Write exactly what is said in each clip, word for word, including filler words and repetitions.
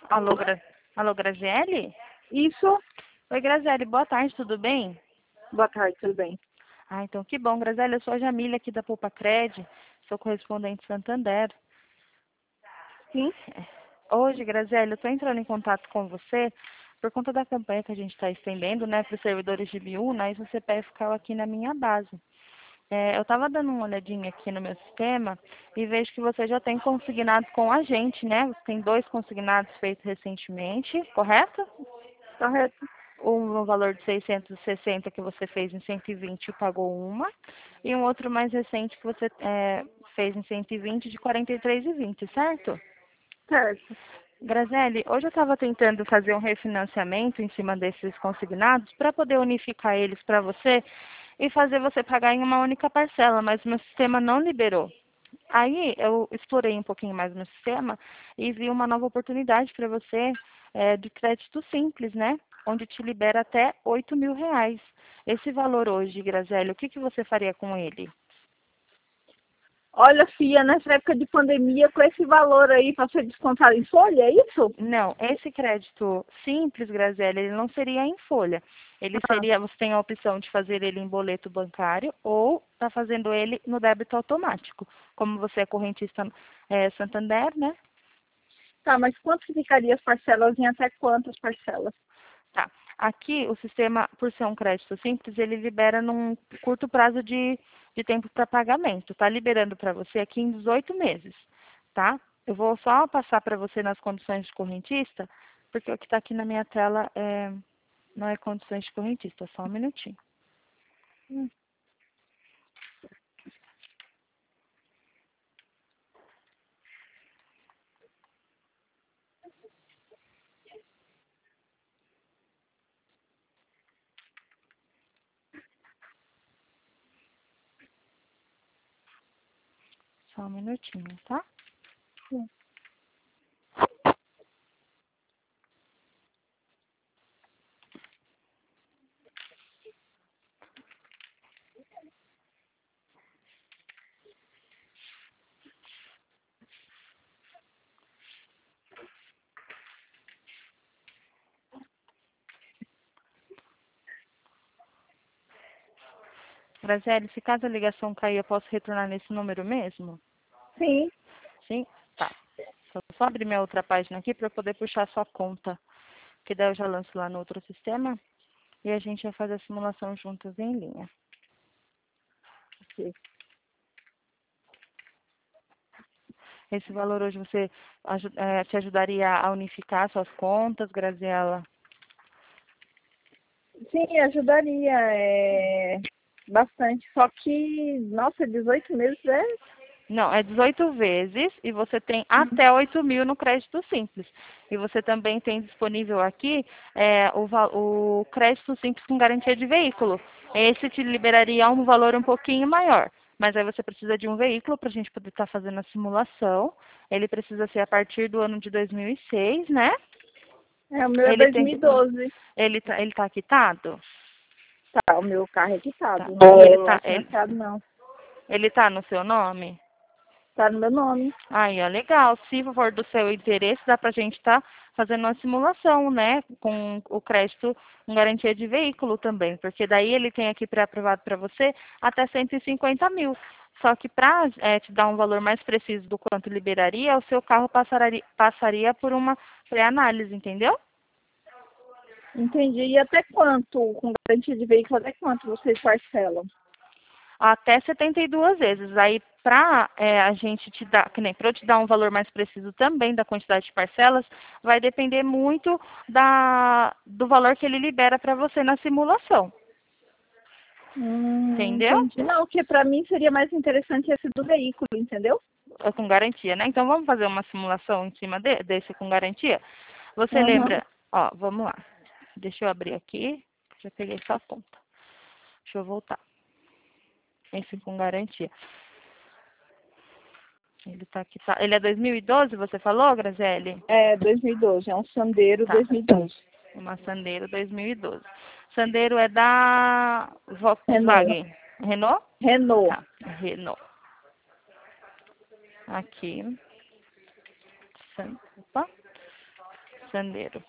Alô, Gra... Alô, Graziele? Isso. Oi, Graziele, boa tarde, tudo bem? Boa tarde, tudo bem? Ah, então que bom, Graziele, eu sou a Jamília aqui da Poupa Cred, sou correspondente Santander. Sim. Hoje, Graziele, eu estou entrando em contato com você por conta da campanha que a gente está estendendo, né, para os servidores de Biúna, e o C P F caiu aqui na minha base. É, eu estava dando uma olhadinha aqui no meu sistema e vejo que você já tem consignado com a gente, né? Você tem dois consignados feitos recentemente, correto? Correto. Um no valor de seiscentos e sessenta que você fez em cento e vinte e pagou uma, e um outro mais recente que você é, fez em cento e vinte de quarenta e três e vinte, certo? Certo. Graziele, hoje eu estava tentando fazer um refinanciamento em cima desses consignados para poder unificar eles para você e fazer você pagar em uma única parcela, mas meu sistema não liberou. Aí eu explorei um pouquinho mais no sistema e vi uma nova oportunidade para você é, de crédito simples, né? Onde te libera até oito mil reais. Esse valor hoje, Graziele, o que, que você faria com ele? Olha, Fia, nessa época de pandemia, com esse valor aí para ser descontado em folha, é isso? Não, esse crédito simples, Graziele, ele não seria em folha. Ele Ah, seria, você tem a opção de fazer ele em boleto bancário ou tá fazendo ele no débito automático. Como você é correntista é, Santander, né? tá, mas quanto ficaria as parcelas em até quantas parcelas? Tá. Aqui, o sistema, por ser um crédito simples, ele libera num curto prazo de, de tempo para pagamento. Tá liberando para você aqui em dezoito meses, tá? Eu vou só passar para você nas condições de correntista, porque o que está aqui na minha tela é, não é condições de correntista, só um minutinho. Hum, Só um minutinho, tá? sim. Graziele, se caso a ligação cair, eu posso retornar nesse número mesmo? Sim. Sim? Tá. Só só abrir minha outra página aqui para eu poder puxar a sua conta, que daí eu já lanço lá no outro sistema. E a gente vai fazer a simulação juntos em linha. Ok. Esse valor hoje você aju eh, te ajudaria a unificar suas contas, Graziela? Sim, ajudaria é, bastante. Só que, nossa, dezoito meses é. Não, é dezoito vezes e você tem até oito mil no crédito simples. E você também tem disponível aqui eh, o, va- o crédito simples com garantia de veículo. Esse te liberaria um valor um pouquinho maior. Mas aí você precisa de um veículo para a gente poder estar fazendo a simulação. Ele precisa ser a partir do ano de dois mil e seis, né? É, o meu é Ele tem, dois mil e doze. ele tá, ele tá quitado? Tá, o meu carro é Tá. quitado. E ele Não é tá, ele, financiado, não. ele tá no seu nome? Tá no meu nome. Aí, ó, legal. Se for do seu interesse, dá pra gente estar fazendo uma simulação, né? Com o crédito com garantia de veículo também. Porque daí ele tem aqui pré-aprovado para você até cento e cinquenta mil. Só que para te dar um valor mais preciso do quanto liberaria, o seu carro passaria, passaria por uma pré-análise, entendeu? Entendi. E até quanto, com garantia de veículo, até quanto vocês parcelam? Até setenta e duas vezes. Aí, para é, a gente te dar, que nem para eu te dar um valor mais preciso também da quantidade de parcelas, vai depender muito da, do valor que ele libera para você na simulação. Hum, Entendeu? entendi. Não, porque para mim seria mais interessante esse do veículo, entendeu? É com garantia, né? Então, vamos fazer uma simulação em cima de, desse com garantia? Você Uhum. lembra? Ó, vamos lá. Deixa eu abrir aqui. Já peguei sua conta. Deixa eu voltar. Esse com garantia. Ele tá aqui, tá. Ele é dois mil e doze, você falou, Graziele? É, dois mil e doze, é um Sandero Tá. dois mil e doze. Uma Sandero dois mil e doze. Sandero é da Renault. Volkswagen. Renault? Renault. Tá, Renault. Aqui. San- Opa. Sandero.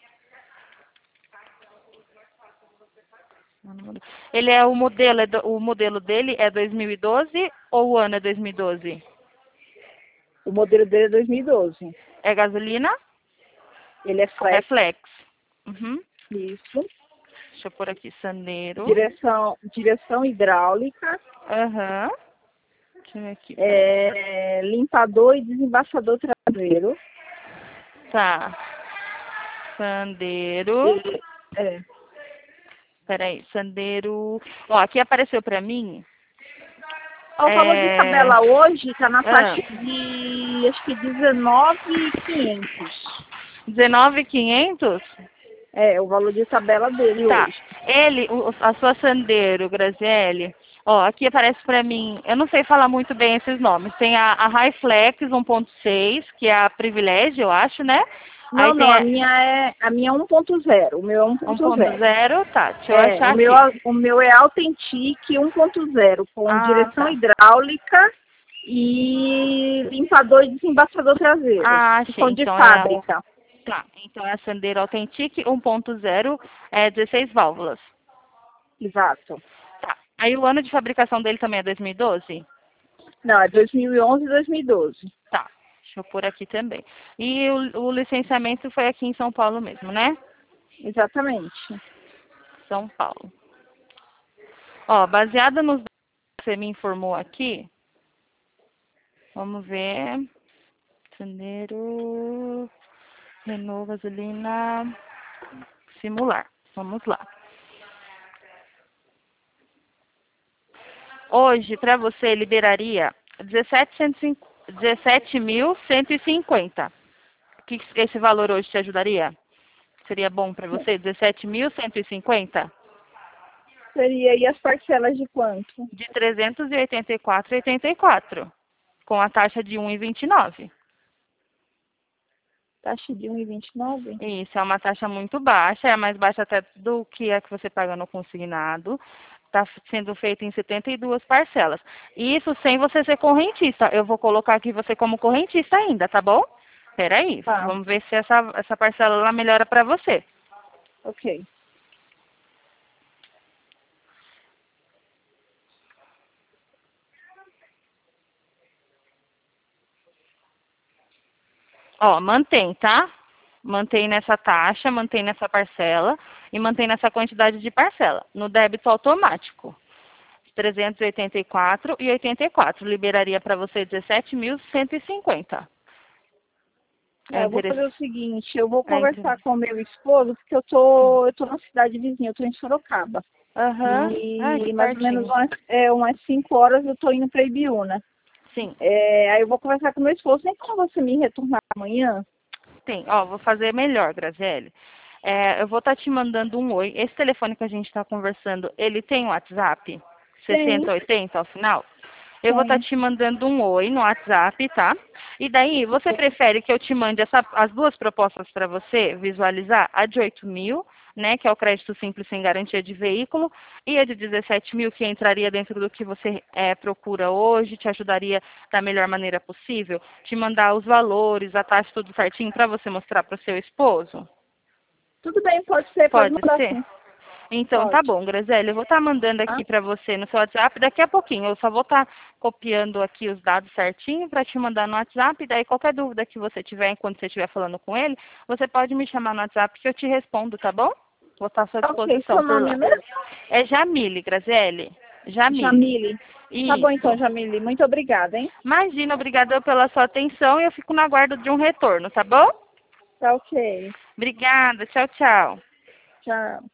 Ele é o modelo, é do, o modelo dele é dois mil e doze ou o ano é dois mil e doze? O modelo dele é dois mil e doze. É gasolina? Ele é É flex. flex. Uhum. Isso. Deixa eu pôr aqui, Sandero. Direção, direção hidráulica. Aham. Deixa eu ver aqui. É, limpador e desembaçador traseiro. Tá. Sandero. Ele, é. Peraí, Sandero. Ó, aqui apareceu pra mim. O valor de É... tabela hoje está na Ah. faixa de, acho que dezenove mil e quinhentos. dezenove mil e quinhentos? É, o valor de tabela dele Tá. hoje. Ele, o- a sua Sandero, Graziele, ó, aqui aparece pra mim, eu não sei falar muito bem esses nomes. Tem a, a High Flex um ponto seis, que é a Privilégio, eu acho, né? Não, Aí não, tem a a minha é a minha é um ponto zero. O meu é um um ponto ponto zero. zero, tá, deixa eu É, achar o meu, aqui. o meu é Authentic um ponto zero, com Ah, direção tá. hidráulica e limpador e desembaçador traseiro. Ah, Que achei. são de Então é o... fábrica. Tá, então é a Sandero Authentic um ponto zero, é dezesseis válvulas. Exato. Tá. Aí o ano de fabricação dele também é dois mil e doze? Não, é dois mil e onze e dois mil e doze. Tá, deixa eu pôr aqui também. E o, o licenciamento foi aqui em São Paulo mesmo, né? Exatamente. São Paulo. Ó, baseada nos dados que você me informou aqui, vamos ver. Janeiro, Renault, gasolina, simular. Vamos lá. Hoje, para você, liberaria dezessete mil cento e cinquenta. Que esse valor hoje te ajudaria? Seria bom para você? dezessete mil cento e cinquenta? Seria aí as parcelas de quanto? De trezentos e oitenta e quatro reais e oitenta e quatro centavos, com a taxa de um vírgula vinte e nove. Taxa de um vírgula vinte e nove? Isso, é uma taxa muito baixa, é a mais baixa até do que a que você paga no consignado. Está sendo feito em setenta e duas parcelas. Isso sem você ser correntista. Eu vou colocar aqui você como correntista ainda, tá bom? Peraí, Tá, vamos ver se essa, essa parcela lá melhora para você. ok. Ó, mantém, tá? Mantém nessa taxa, mantém nessa parcela e mantém nessa quantidade de parcela. No débito automático. trezentos e oitenta e quatro reais e oitenta e quatro. Liberaria para você dezessete mil cento e cinquenta. É É, eu vou fazer o interessante. seguinte, eu vou É conversar interessante. com o meu esposo, porque eu tô, eu tô na cidade vizinha, eu tô em Sorocaba. Aham. Ai, que E mais ou menos pertinho. umas, é, umas cinco horas eu tô indo para Ibiúna. Sim, É, aí eu vou conversar com o meu esposo. Nem como você me retornar amanhã? tem. Ó, vou fazer melhor, Graziele. É, eu vou estar te mandando um oi. Esse telefone que a gente está conversando, ele tem um WhatsApp? Tem, sessenta oitenta ao final? Eu vou estar tem. te mandando um oi no WhatsApp, tá? E daí, você prefere que eu te mande essa- as duas propostas para você visualizar? A de oito mil, né, que é o crédito simples sem garantia de veículo, e a de dezessete mil, que entraria dentro do que você é, procura hoje, te ajudaria da melhor maneira possível? Te mandar os valores, a taxa, tudo certinho, para você mostrar para o seu esposo? Tudo bem, pode ser, pode Pode mandar ser? sim. Então, tá Pode. bom, Graziele, eu vou estar mandando Tá? aqui para você no seu WhatsApp daqui a pouquinho. Eu só vou estar copiando aqui os dados certinho para te mandar no WhatsApp. Daí, qualquer dúvida que você tiver enquanto você estiver falando com ele, você pode me chamar no WhatsApp que eu te respondo, tá bom? Vou estar à sua Tá, ok, disposição seu por nome é lá. mesmo? É Jamile, Graziele. Jamile. Jamile. Tá bom então, Isso. Jamile. Muito obrigada, hein? Imagina, obrigada pela sua atenção e eu fico na guarda de um retorno, tá bom? Tá ok. Obrigada, tchau, tchau. Tchau.